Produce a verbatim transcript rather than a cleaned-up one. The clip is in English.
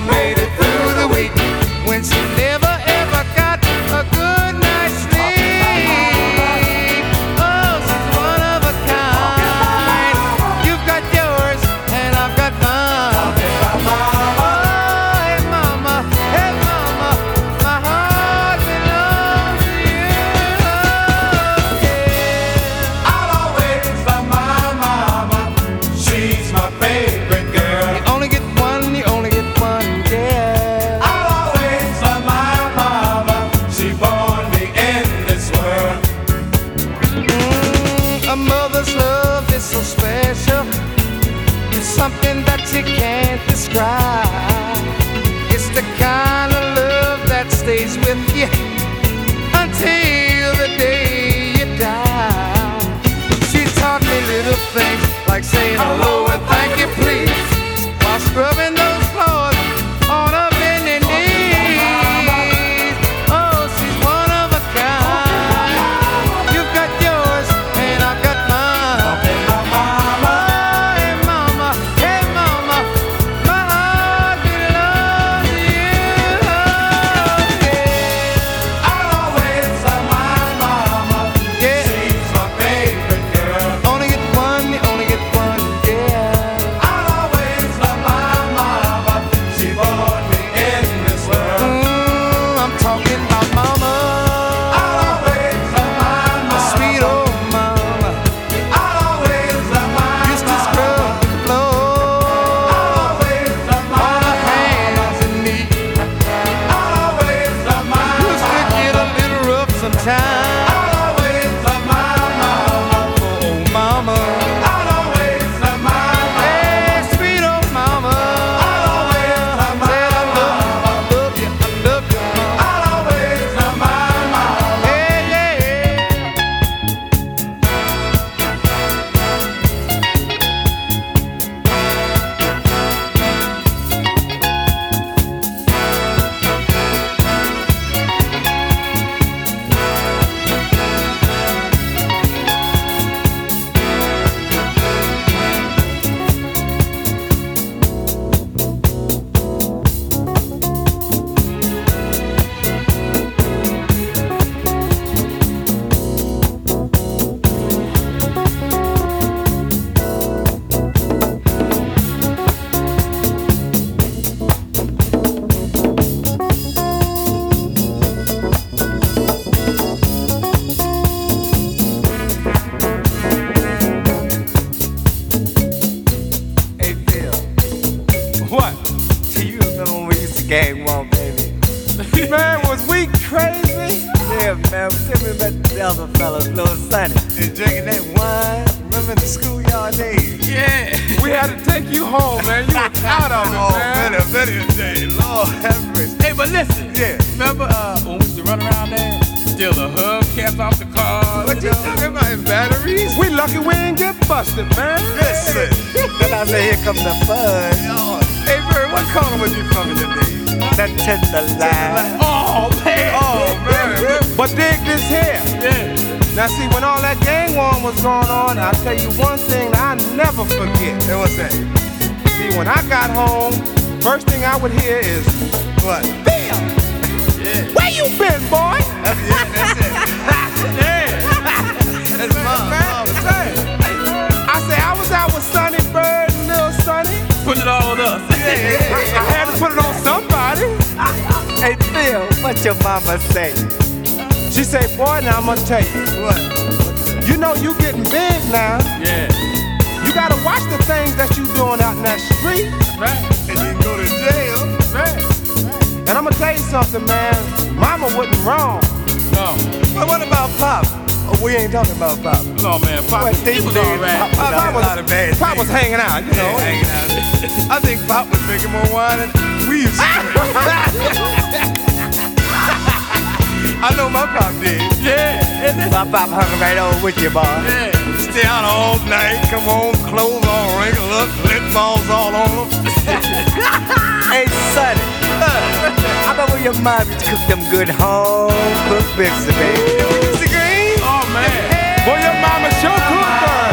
made it through the week when she never ever got a good night's sleep. Oh, she's one of a kind. You've got yours and I've got mine. Oh, hey mama, hey mama, my heart belongs to you. Yeah. I'll always love my mama. She's my favorite girl. You only get one, you only get one, yeah. I'll always love my mama. She born me in this world. Mm, a mother's love is so special. It's something that you can't describe. It's the kind of love that stays with you until the day you die. She taught me little things like saying hello and thank you please while scrubbing those floors on her bending knees. Oh, she's one of a kind. You've got yours and I've got mine. Oh, hey mama, hey mama, my heart belongs to you. Yeah. I'll always love my mama. Yeah. She's my favorite girl. Only get one, you only get one, yeah. I'll always love my mama. She born me in this world. Mm, I'm talking about mama, I'll always love my my mama. sweet old mama. I'll always love my Used to mama. scrub the floor, I'll always love my on her mama. hands and knees. I'll always love my Used to get a little rough sometimes. I'll always love my mama. Oh, mama, I'll always love my mama. hey, sweet old mama. I'll always love my Said I love you, I love you, I love you, mama. I'll always love my mama. Hey, yeah. Hey Phil, What? do you remember when we used to gang walk, baby? Man, was we crazy? Yeah, man, tell me about the other fellas, little Sonny. And drinking that wine, remember the schoolyard days? Yeah. We had to take you home, man. You was out of it, Oh, man. better, better day, Lord have mercy. Hey, but listen. Yeah. Remember uh, when we used to run around there? Steal the hubcaps off the cars. What you talking about, in batteries? We lucky we ain't get busted, man. Listen, and I say, here comes the fun. Hey, Bird, what corner was you from in the days? That tender line. Oh, man. Oh, man. But dig this here. Yeah. Now, see, when all that gang war was going on, I'll tell you one thing that I never forget. Hey, what's that? See, when I got home, first thing I would hear is, What? Bill, Yeah. where you been, boy? That's, yeah, that's it. That's mom. Mom, Say, I say I was out with Sonny Bird and Lil Sonny. Put it all on us. I, I had to put it on somebody. Hey, Phil, what your mama say? She said, boy, now I'm gonna tell you. What? You know you getting big now. Yeah. You gotta watch the things that you doing out in that street. Right. And you go to jail. Right. And I'm gonna tell you something, man. Mama wasn't wrong. No. But what about Pop? Oh, we ain't talking about Pop. No, man. Pop, What, he these was days, all right. Pop, Pop was a lot of bad Pop was things. hanging out, you know. Yeah, hanging out. I think Pop was drinking more wine than we used to drink. I know my Pop did. Yeah. And this, My Pop hung right on with you, boy. yeah. Stay out all night, come home, clothes all wrinkled up, lip balls all on them. Hey, Sonny, I remember your mom used to cook them good home cooked biscuits, baby. Mister Green? Oh, man. Boy, your mama sure cooked her.